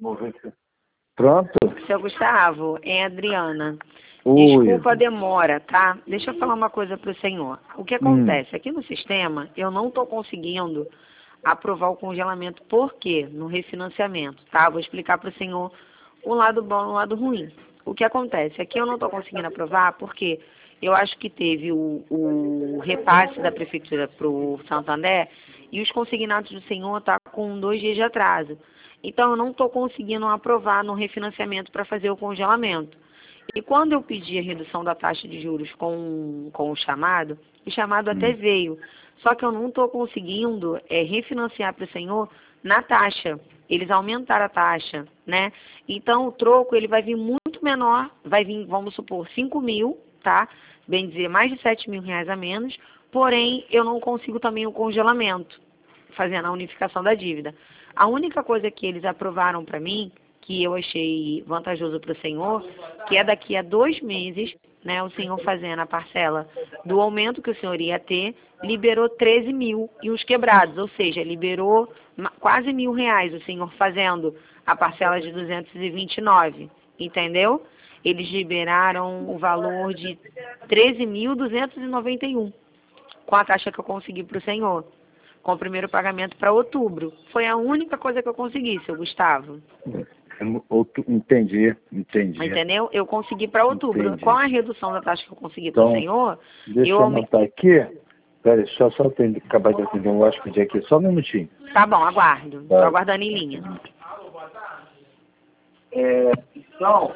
Pronto? Seu Gustavo, é a Adriana. Oi. Desculpa a demora, tá? Deixa eu falar uma coisa para o senhor. O que acontece? Aqui no sistema, eu não estou conseguindo aprovar o congelamento. Por quê? No refinanciamento, tá? Vou explicar para o senhor um lado bom e um lado ruim. O que acontece? Aqui eu não estou conseguindo aprovar porque eu acho que teve o repasse da prefeitura para o Santander e os consignados do senhor estão com 2 dias de atraso. Então, eu não estou conseguindo aprovar no refinanciamento para fazer o congelamento. E quando eu pedi a redução da taxa de juros com o chamado até veio. Só que eu não estou conseguindo refinanciar para o senhor na taxa. Eles aumentaram a taxa, né? Então, o troco ele vai vir muito menor, vai vir, vamos supor, 5 mil, tá? Bem dizer, mais de 7 mil reais a menos. Porém, eu não consigo também o congelamento, fazendo a unificação da dívida. A única coisa que eles aprovaram para mim, que eu achei vantajoso para o senhor, que é daqui a 2 meses, né, o senhor fazendo a parcela do aumento que o senhor ia ter, liberou 13 mil e os quebrados, ou seja, liberou quase R$ 1.000 o senhor fazendo a parcela de 229, entendeu? Eles liberaram o valor de 13.291 com a taxa que eu consegui para o senhor, com o primeiro pagamento para outubro. Foi a única coisa que eu consegui, seu Gustavo. Entendi. Entendeu? Eu consegui para outubro. Entendi. Com a redução da taxa que eu consegui para o senhor, deixa eu anotar aqui. Peraí, só acabar de atender um hóspede aqui, só um minutinho. Tá bom, aguardo. Estou aguardando em linha. Então...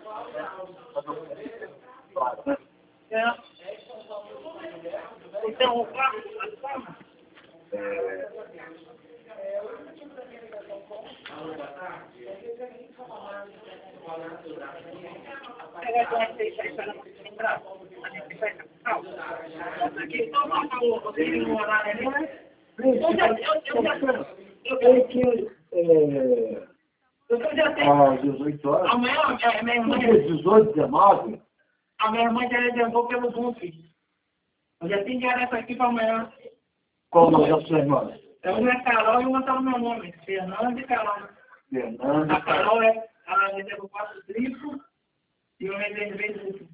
às 18 horas. Amanhã, minha irmã... 18, 19? A minha irmã já reservou pelo Zoom. Eu já tenho direto aqui para amanhã. Qual o nome da sua irmã? Uma é Carol e uma está no meu nome. Fernanda e Carol. Fernanda. A Carol ela reservou 4 triplos e eu reservei duplo.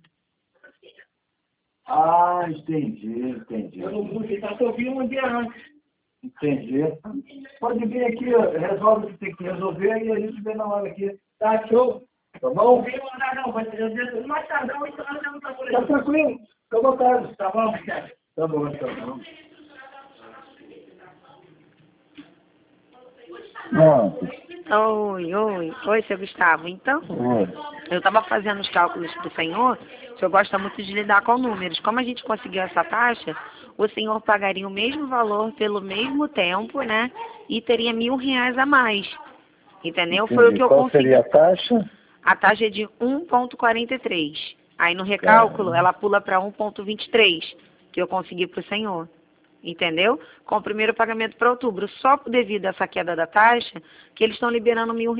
Ah, entendi. Eu não vou ficar, só vi um dia antes. Entendi. Pode vir aqui, resolve o que tem que resolver e a gente vê na hora aqui. Tá, show? Tá bom? Não veio mandar não, vai ser mais tardão, então eu não tá por aí. Tá tranquilo, fica à vontade. Tá bom, obrigado. Tá bom, então. Oi, seu Gustavo. Então, eu estava fazendo os cálculos para o senhor gosta muito de lidar com números. Como a gente conseguiu essa taxa, o senhor pagaria o mesmo valor pelo mesmo tempo, né? E teria R$ 1.000 a mais. Entendeu? Entendi. Foi o que eu Qual consegui. Seria a taxa? A taxa é de 1,43. Aí no recálculo, ela pula para 1,23, que eu consegui para o senhor. Entendeu? Com o primeiro pagamento para outubro. Só devido a essa queda da taxa, que eles estão liberando R$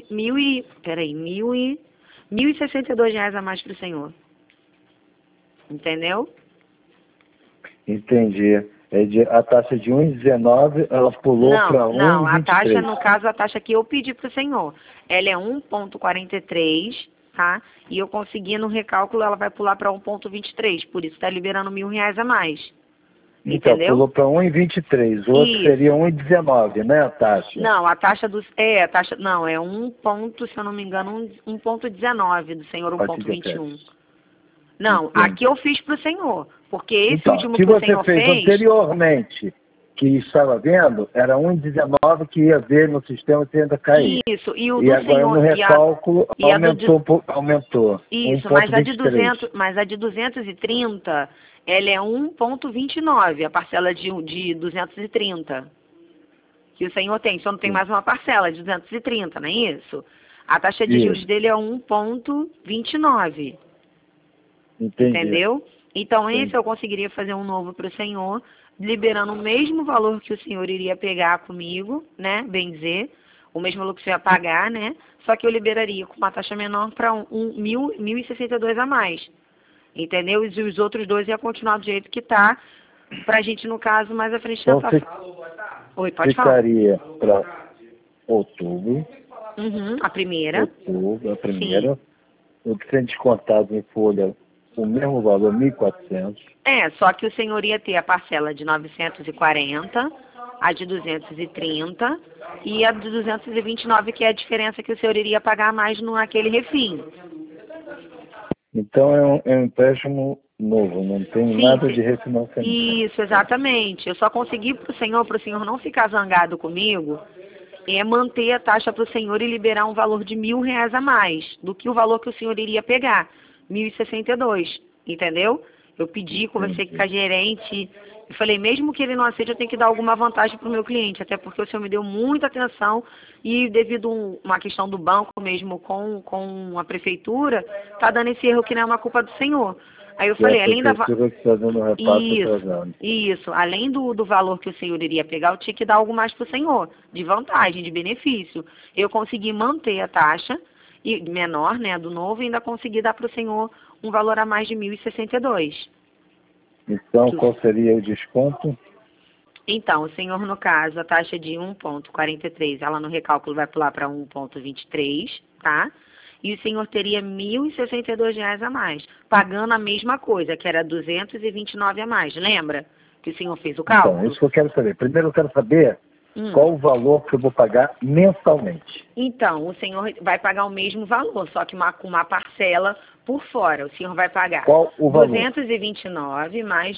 1.062 a mais para o senhor. Entendeu? Entendi. A taxa de 1,19, ela pulou para 1,23. Não, a taxa, no caso, a taxa que eu pedi para o senhor, ela é 1,43, tá? E eu consegui no recálculo, ela vai pular para 1,23, por isso está liberando R$ 1.000 a mais. Então, entendeu? Pulou para 1,23, o outro seria 1,19, né, a taxa? Não, a taxa do... não, é 1 ponto, se eu não me engano, 1,19 do senhor, 1,21. Não, Entendi. aqui eu fiz para o senhor, porque esse então, último que o senhor fez anteriormente, que estava vendo, era 1,19 que ia ver no sistema se ainda cair. Isso, e o e do agora senhor, no recálculo aumentou. Isso, 1, mas a 23. mas a de 230, ela é 1,29, a parcela de 230. Que o senhor tem, só não tem mais uma parcela de 230, não é isso? A taxa de juros dele é 1,29. Entendi. Entendeu? Então, esse eu conseguiria fazer um novo para o senhor, liberando o mesmo valor que o senhor iria pegar comigo, né? Bem dizer, o mesmo valor que o senhor ia pagar, né? Só que eu liberaria com uma taxa menor para 1.062 a mais. Entendeu? E os outros dois iam continuar do jeito que está, para a gente, no caso, mais à frente da Então, Oi, pode falar. Ficaria para outubro, Uhum, a primeira. Outubro, a primeira. O que tem descontado em folha, o mesmo valor, 1.400. Só que o senhor ia ter a parcela de 940, a de 230 e a de 229, que é a diferença que o senhor iria pagar a mais naquele refim. Então é um empréstimo novo, não tem Sim, nada de refinanciamento. Isso, exatamente. Eu só consegui para o senhor não ficar zangado comigo, manter a taxa para o senhor e liberar um valor de R$ 1.000 a mais do que o valor que o senhor iria pegar, 1.062, entendeu? Eu pedi, conversei com a gerente e falei, mesmo que ele não aceite, eu tenho que dar alguma vantagem para o meu cliente, até porque o senhor me deu muita atenção e devido a uma questão do banco mesmo com a prefeitura, tá dando esse erro que não é uma culpa do senhor. Aí eu falei, além da... Isso. Além do valor que o senhor iria pegar, eu tinha que dar algo mais para o senhor, de vantagem, de benefício. Eu consegui manter a taxa, e menor, né, do novo, e ainda consegui dar para o senhor um valor a mais de 1.062. Então, qual seria o desconto? Então, o senhor, no caso, a taxa de 1,43, ela no recálculo vai pular para 1,23, tá? E o senhor teria R$ 1.062 a mais, pagando a mesma coisa, que era 229 a mais, lembra? Que o senhor fez o cálculo? Então, isso que eu quero saber. Primeiro eu quero saber qual o valor que eu vou pagar mensalmente. Então, o senhor vai pagar o mesmo valor, só que com uma parcela por fora. O senhor vai pagar qual o valor? 229 mais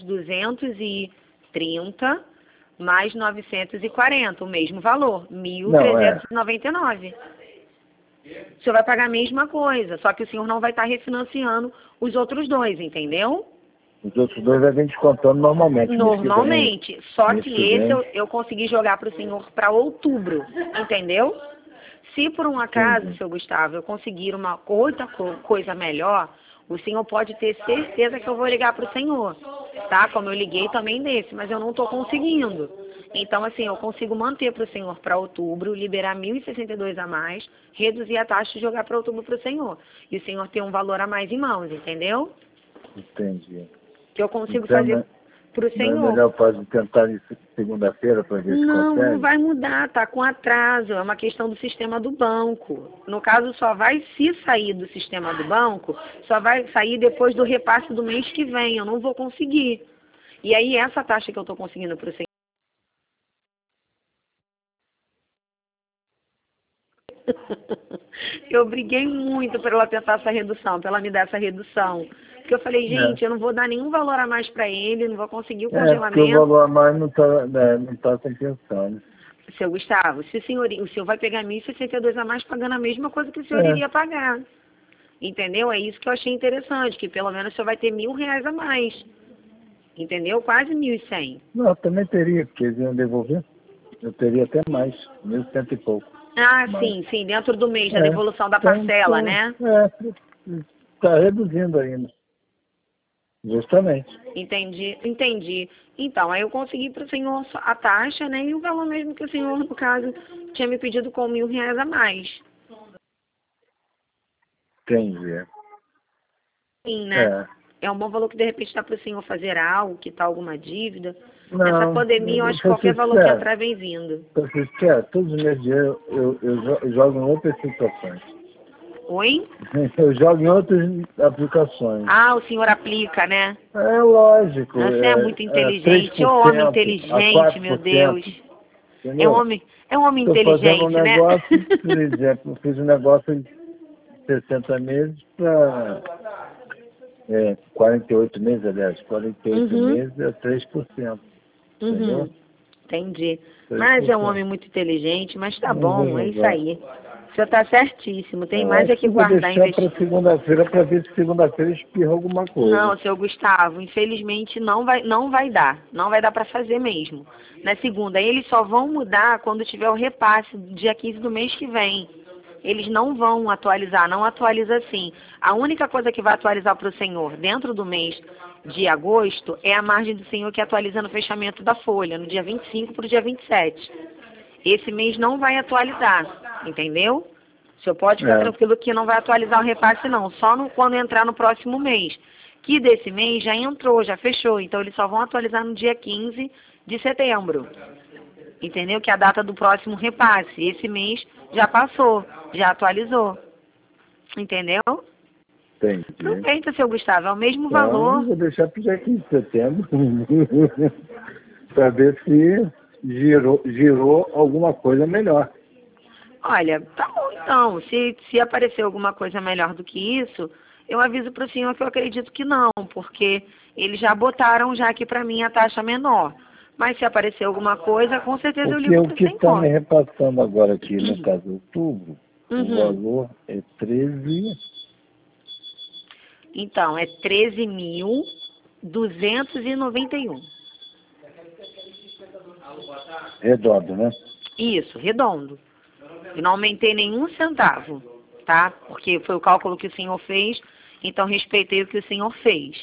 230 mais 940, o mesmo valor, 1.399. O senhor vai pagar a mesma coisa, só que o senhor não vai estar refinanciando os outros dois, entendeu? Os outros dois vai vir descontando normalmente. Normalmente, só que esse eu consegui jogar para o senhor para outubro, entendeu? Se por um acaso, seu Gustavo, eu conseguir uma outra coisa melhor, o senhor pode ter certeza que eu vou ligar para o senhor, tá? Como eu liguei também desse, mas eu não estou conseguindo. Então, assim, eu consigo manter para o senhor para outubro, liberar 1.062 a mais, reduzir a taxa e jogar para outubro para o senhor. E o senhor ter um valor a mais em mãos, entendeu? Entendi. Que eu consigo fazer para o senhor. Não é melhor pode tentar isso segunda-feira para ver se consegue? Não vai mudar, tá com atraso, é uma questão do sistema do banco. No caso, só vai se sair do sistema do banco, só vai sair depois do repasse do mês que vem, eu não vou conseguir. E aí, essa taxa que eu estou conseguindo para o senhor... Eu briguei muito para ela tentar essa redução, para ela me dar essa redução. Porque eu falei, gente, eu não vou dar nenhum valor a mais para ele, não vou conseguir o congelamento. Porque o valor a mais não está compensando. Seu Gustavo, se o senhor vai pegar 1.062 a mais pagando a mesma coisa que o senhor iria pagar. Entendeu? É isso que eu achei interessante, que pelo menos o senhor vai ter R$ 1.000 a mais. Entendeu? Quase 1.100. Não, eu também teria, porque eles iam devolver. Eu teria até mais, 1.100 e pouco. Ah, sim, dentro do mês, da devolução da parcela, né? Está reduzindo ainda. Justamente. Entendi. Então, aí eu consegui para o senhor a taxa, né? E o valor mesmo que o senhor, no caso, tinha me pedido com R$ 1.000 a mais. Entendi. Sim, né? É um bom valor que de repente dá para o senhor fazer algo, quitar alguma dívida. Nessa pandemia, eu acho que qualquer valor que entrar vem vindo. Todos os meus dias eu jogo em outras situações. Oi? Eu jogo em outras aplicações. Ah, o senhor aplica, né? É lógico. Você é muito inteligente. Ô, homem inteligente, meu Deus. Entendeu? É um homem inteligente, né? Por exemplo, eu fiz um negócio de 60 meses para 48 meses, aliás. 48 meses é 3%. Entendeu? Entendi. Mas é um homem muito inteligente, mas tá bom, é isso aí. O senhor está certíssimo, tem mais é que guardar e investir. Para segunda-feira, para ver se segunda-feira espirra alguma coisa. Não, seu Gustavo, infelizmente não vai dar para fazer mesmo. Na segunda, eles só vão mudar quando tiver o repasse dia 15 do mês que vem. Eles não vão atualizar, não atualiza assim. A única coisa que vai atualizar para o senhor dentro do mês de agosto é a margem do senhor que atualiza no fechamento da folha, no dia 25 para o dia 27. Esse mês não vai atualizar, entendeu? O senhor pode ficar tranquilo que não vai atualizar o repasse não, só quando entrar no próximo mês. Que desse mês já entrou, já fechou, então eles só vão atualizar no dia 15 de setembro. Entendeu? Que é a data do próximo repasse. Esse mês já passou, já atualizou. Entendeu? Entendi. Aproveita, seu Gustavo, é o mesmo Então, valor. vou deixar para dia 15 de setembro para ver se girou alguma coisa melhor. Olha, tá bom então. Se aparecer alguma coisa melhor do que isso, eu aviso para o senhor que eu acredito que não, porque eles já botaram já aqui para mim a taxa menor. Mas se aparecer alguma coisa, com certeza eu Porque ligo o para o que está me senhor. repassando agora aqui, no caso de outubro, o Uhum. valor é 13, Então, é 13.291. redondo, né? Isso, redondo. Eu não aumentei nenhum centavo, tá? Porque foi o cálculo que o senhor fez, então respeitei o que o senhor fez.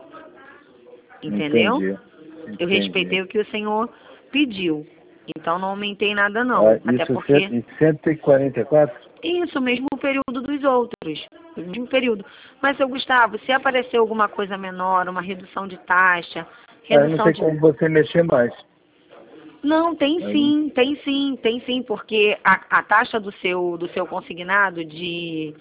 Entendeu? Entendi. Eu respeitei o que o senhor pediu. Então não aumentei nada não. Ah, Até isso porque... em 144? Isso, o mesmo período dos outros. O mesmo período. Mas, seu Gustavo, se aparecer alguma coisa menor, uma redução de taxa, Aí não redução tem de... como você mexer mais. Não, tem Aí, sim, porque a taxa do seu consignado de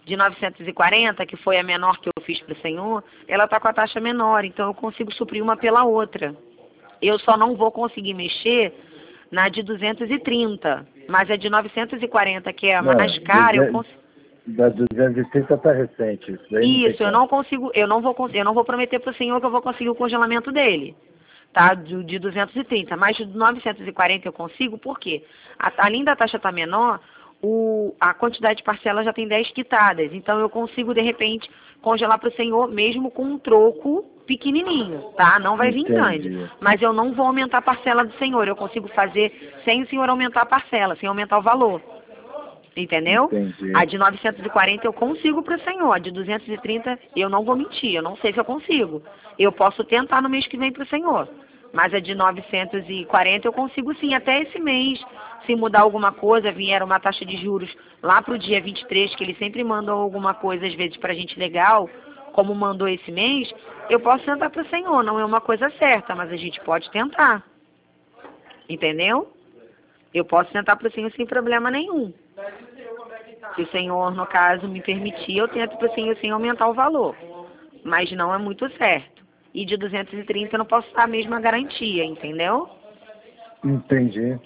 940, que foi a menor que eu fiz para o senhor, ela está com a taxa menor, então eu consigo suprir uma pela outra. Eu só não vou conseguir mexer na de 230, mas a de 940, que é a não, mais cara, eu consigo. da 230 está recente. Isso daí não tem Isso, eu como. não consigo, eu não vou prometer para o senhor que eu vou conseguir o congelamento dele, tá? De 230, mas de 940 eu consigo, por quê? Além da taxa estar menor, a quantidade de parcelas já tem 10 quitadas, então eu consigo, de repente, congelar para o senhor mesmo com um troco pequenininho, tá? Não vai vir grande, Entendi. mas eu não vou aumentar a parcela do senhor, eu consigo fazer sem o senhor aumentar a parcela, sem aumentar o valor. Entendeu? Entendi. A de 940 eu consigo para o senhor. A de 230 eu não vou mentir. Eu não sei se eu consigo. Eu posso tentar no mês que vem para o senhor. Mas a de 940 eu consigo sim. Até esse mês, se mudar alguma coisa, vier uma taxa de juros lá para o dia 23, que eles sempre mandam alguma coisa, às vezes, para a gente legal, como mandou esse mês, eu posso tentar para o senhor. Não é uma coisa certa, mas a gente pode tentar. Entendeu? Eu posso tentar para o senhor sem problema nenhum. Se o senhor, no caso, me permitir, eu tento para o senhor sem aumentar o valor. Mas não é muito certo. E de 230 eu não posso dar a mesma garantia, entendeu? Entendi.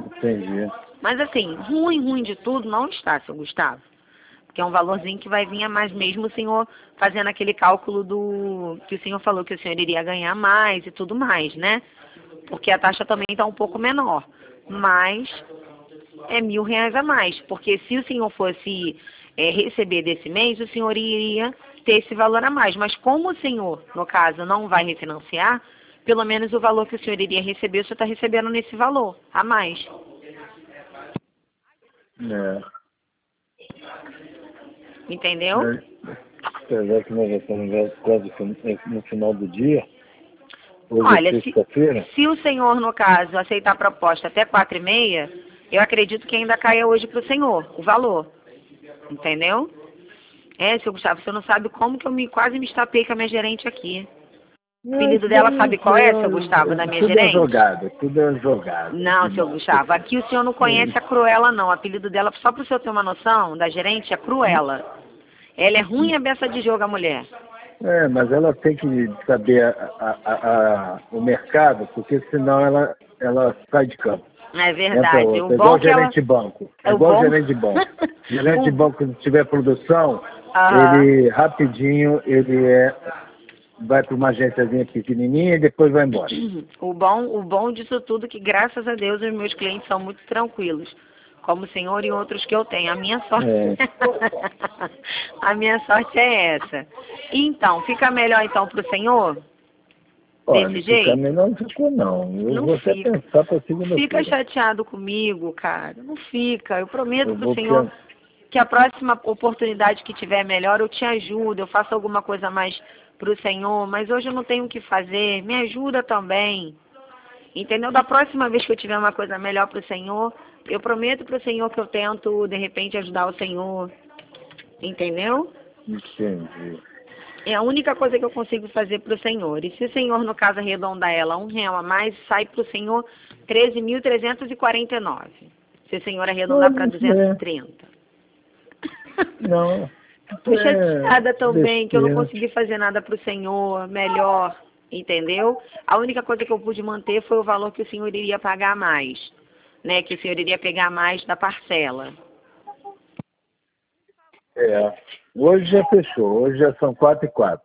Mas assim, ruim de tudo não está, seu Gustavo. Porque é um valorzinho que vai vir a mais mesmo o senhor fazendo aquele cálculo do que o senhor falou que o senhor iria ganhar mais e tudo mais, né? Porque a taxa também está um pouco menor. Mas é R$ 1.000 a mais, porque se o senhor fosse receber desse mês, o senhor iria ter esse valor a mais. Mas como o senhor, no caso, não vai refinanciar, pelo menos o valor que o senhor iria receber, o senhor está recebendo nesse valor a mais. É. Entendeu? Apesar que nós já estamos quase no final do dia, hoje Olha, é sexta-feira. se o senhor, no caso, aceitar a proposta até 4h30, eu acredito que ainda caia hoje para o senhor, o valor. Entendeu? Seu Gustavo, você não sabe como que eu quase me estapei com a minha gerente aqui. O apelido dela sabe qual é, seu Gustavo, da minha tudo gerente? Tudo é jogado. Não, seu Gustavo, aqui o senhor não conhece a Cruella, não. O apelido dela, só para o senhor ter uma noção, da gerente, é Cruella. Ela é ruim a beça de jogo, a mulher. Mas ela tem que saber o mercado, porque senão ela sai de campo. É verdade. É igual gerente de banco. É igual gerente de banco. Gerente de banco, se tiver produção, ele rapidinho, vai para uma agênciazinha pequenininha e depois vai embora. O bom disso tudo é que, graças a Deus, os meus clientes são muito tranquilos. Como o senhor e outros que eu tenho. A minha sorte, a minha sorte é essa. Então, fica melhor então para o senhor? Desse jeito? Fica melhor não ficou não. Eu vou até pensar para segunda-feira. Fica chateado comigo, cara. Não fica. Eu prometo para o senhor que a próxima oportunidade que tiver melhor, eu te ajudo. Eu faço alguma coisa mais para o senhor. Mas hoje eu não tenho o que fazer. Me ajuda também. Entendeu? Da próxima vez que eu tiver uma coisa melhor para o senhor, eu prometo para o senhor que eu tento, de repente, ajudar o senhor. Entendeu? Entendi. É a única coisa que eu consigo fazer para o senhor. E se o senhor, no caso, arredondar ela R$1 a mais, sai para o senhor 13.349. Se o senhor arredondar para 230. Não. Tô chateada também, que eu não besteira. consegui fazer nada para o senhor melhor, entendeu? A única coisa que eu pude manter foi o valor que o senhor iria pagar mais, né? Que o senhor iria pegar mais da parcela. Hoje já fechou, hoje já são 4h04.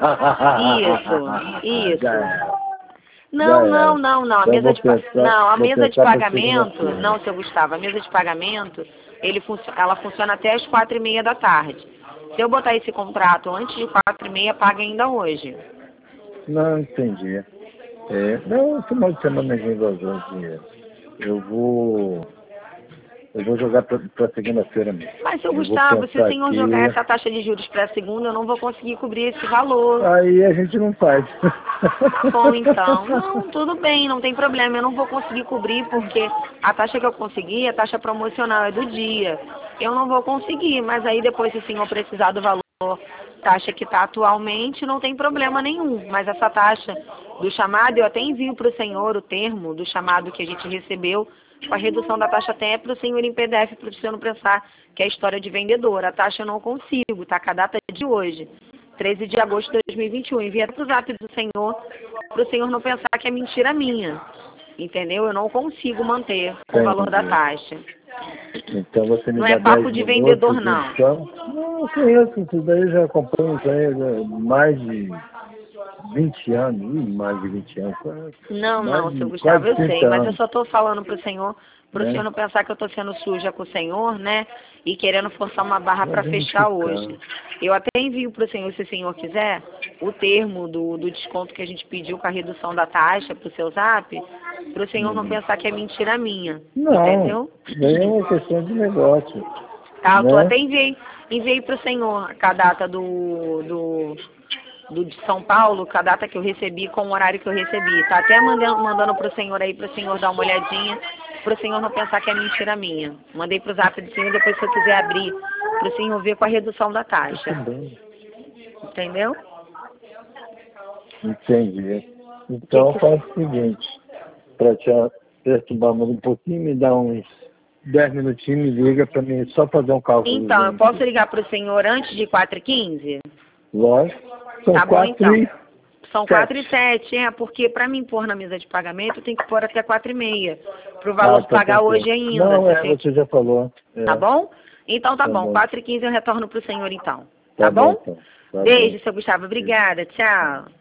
Isso. Já era. Não. A Então mesa de a vou mesa de pensar pra pagamento, segunda-feira. não, seu Gustavo, a mesa de pagamento, ela funciona até as 4h30 da tarde. Se eu botar esse contrato antes de 4h30, paga ainda hoje. Não, entendi. Não, final de semana ninguém vai usar o dinheiro. Eu vou jogar pra segunda-feira mesmo. Mas, seu Eu vou Gustavo, se o pensar senhor aqui. jogar essa taxa de juros para segunda, eu não vou conseguir cobrir esse valor. Aí a gente não faz. Bom, então, não, tudo bem, não tem problema. Eu não vou conseguir cobrir porque a taxa que eu consegui, a taxa promocional é do dia. Eu não vou conseguir, mas aí depois, se o senhor precisar do valor, taxa que está atualmente, não tem problema nenhum. Mas essa taxa do chamado, eu até envio para o senhor o termo do chamado que a gente recebeu, com a redução da taxa até para o senhor em PDF, para o senhor não pensar que é história de vendedor. A taxa eu não consigo, tá? Com a data de hoje, 13 de agosto de 2021. Envia para o zap do senhor, para o senhor não pensar que é mentira minha. Entendeu? Eu não consigo manter o valor da taxa. Então você me Não dá é papo 10 de minutos, vendedor, não. então. Não, conheço, isso daí eu já acompanho isso aí há mais de 20 anos, mais de 20 anos. Não, seu Gustavo, Quase eu 30 sei, mas eu anos, só estou falando para o senhor né? não pensar que eu estou sendo suja com o senhor, né? E querendo forçar uma barra para Vamos fechar ficar. hoje. Eu até envio para o senhor, se o senhor quiser, o termo do desconto que a gente pediu com a redução da taxa para o seu zap, para o senhor não pensar que é mentira minha. Não, Entendeu? daí é uma questão de negócio, Tá, eu né? até enviei para o senhor com a data do de São Paulo, com a data que eu recebi, com o horário que eu recebi. Tá até mandando pro senhor aí, pro senhor dar uma olhadinha, pro senhor não pensar que é mentira minha. Mandei pro zap do senhor, depois se eu quiser abrir, pro senhor ver com a redução da taxa. Entendeu? Entendi. Então faz o seguinte, para te perturbar mais um pouquinho, me dá uns 10 minutinhos, me liga para mim só fazer um cálculo. Então, eu posso ligar pro senhor antes de 4h15? Lógico. São Tá bom, então. 4h07. São 4h07, porque para mim pôr na mesa de pagamento, tem que pôr até 4h30, pro valor pagar hoje ainda. Não, você já falou. Tá bom? Então tá bom, 4h15 eu retorno pro senhor então. Tá bom? Então. Tá Beijo, bom. seu Gustavo. Obrigada. Tchau.